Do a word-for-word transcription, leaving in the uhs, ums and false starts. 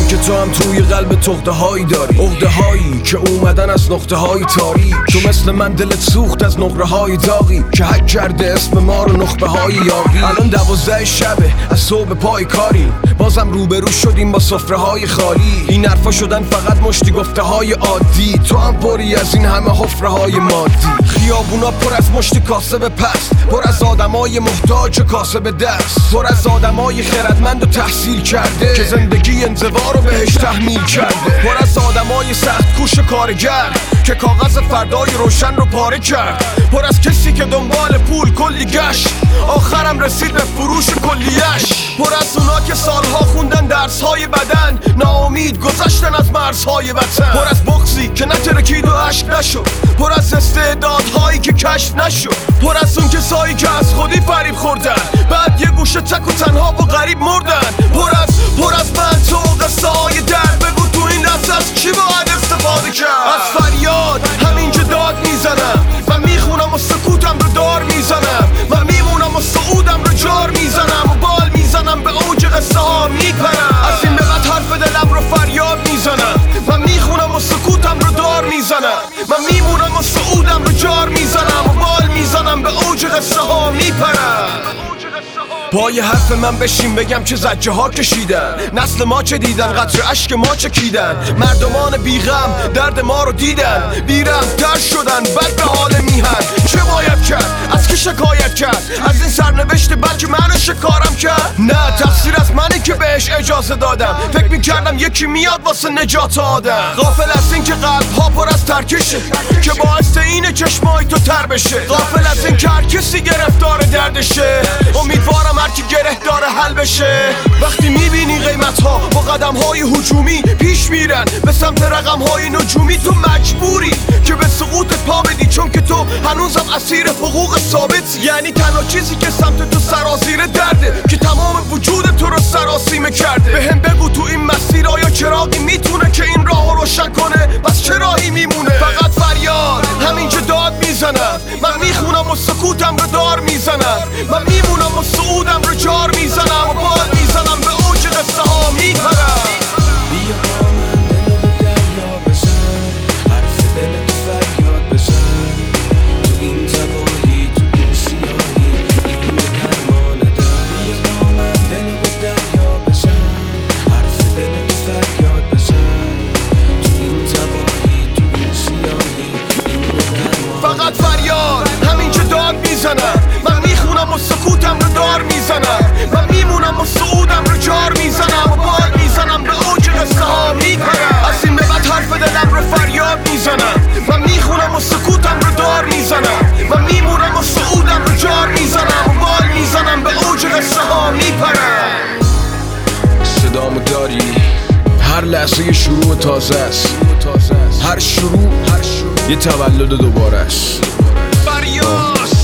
که تو هم توی قلب تخته هایی داری، عقده هایی که اومدن از نقطه های تاریک. تو مثل من دلت سوخت از نقره های داغی که حک کرده اسم ما رو نخبه های یاقی. الان دوازده شبه از صبح پای کاریم، بازم روبرو شدیم با سفره های خالی. این حرفا شدن فقط مشتی گفته های عادی، تو هم پری از این همه حفره های مادی. خیابونا پر از مشتی کاسب پست، پر از آدمای محتاج کاسب دست، پر از آدمای خردمند و تحصیل کرده که زندگی انزوا رو بهش تحمیل کرده، پر از آدمای سخت کوش کارگر که کاغذ فردای روشن رو پاره کرد، پر از کسی که دنبال پول کلی گشت آخرم رسید به فروش کلیش، پر از اونا که سالها خوندن درسهای بدن ناامید گذشتن از مرزهای وطن، پر از بغضی که نترکید و عشق نشد، پر از استعدادهایی که کشف نشد، پر از اون کسایی که از خودی فریب خوردن بعد یه گوشه تک و تنها و غریب مردن، پر از پر از من تو قصه های درد. بگو تو این لحظه از چی باید استفاده کرد؟ از فریاد همینجا داد میزنم، من میخونم و سکوتم رو دار میزنم، من میمونم و سعودم رو جار میزنم و بال میزنم به اوج قصه ها میپرم. از این به بعد حرف دلم رو فریاد میزنم، من میخونم و سکوتم رو دار میزنم، من میمونم و سعودم رو جار میزنم و بال میزنم به اوج قصه ها میپرم. پای حرف من بشین بگم چه زجه ها کشیدن، نسل ما چه دیدن، قطر اشک ما چکیدن، مردمان بیغم درد ما رو دیدن، بیرم در شدن بد به حال میهن. چه باید کرد؟ از کی شکایت کرد؟ از این سرنوشت بلکه من شکارم کرد؟ نه، تقصیر از منه که بهش اجازه دادم، فکر میکردم یکی میاد واسه نجات آدم. غافل از این که قلب ها پر از ترکشه که باعث اینه چشمای تو تر بشه، غافل از این که هر کسی گرفتار دردشه، امیدوارم هر کی گره داره حل بشه. وقتی میبینی قیمت ها با قدم های هجومی پیش میرن به سمت رقم های نجومی، تو مجبوری که به سقوطت پا بدی چون که تو هنوزم اسیر حقوق ثابت. یعنی تنها چیزی که سمت تو سرازیر درده که تمام وجود تو رو سراسیمه کرده. به هم بگو تو این مسیر آیا چراغی میتونه که این راه رو روشن کنه؟ پس چه راهی میمونه؟ فقط فریاد همینجا داد میزنم، من میخونم و سکوتم رو دار میزنم، من میمونم و سعودم رو جار میزنم و بال میزنم به اوج قصه ها میپرم. بیا با من دلو به دریا بزن، حرف دلت فریاد بزن، تو این تباهی تو این سیاهی این به درمان دار. بیا با من دلو به دریا بزن، حرف دلت فریاد بزن، تو این تباهی تو این سیاهی این به درمان. فقط فریاد همینجا داد میزنم، من میخونم و سکوتم رو دار میزنم، من میمونم و سعودم رو جار میزنم و بال میزنم به اوج قصه ها میپرم. از این به بعد حرف دلم رو فریاد میزنم، من میخونم و سکوتم رو دار میزنم، من میمونم و سعودم رو جار میزنم و بال میزنم به اوج قصه ها میپرم. صدامو داری؟ هر لحظه یه شروع تازه است، هر شروع یه تولد دوباره است. فریاد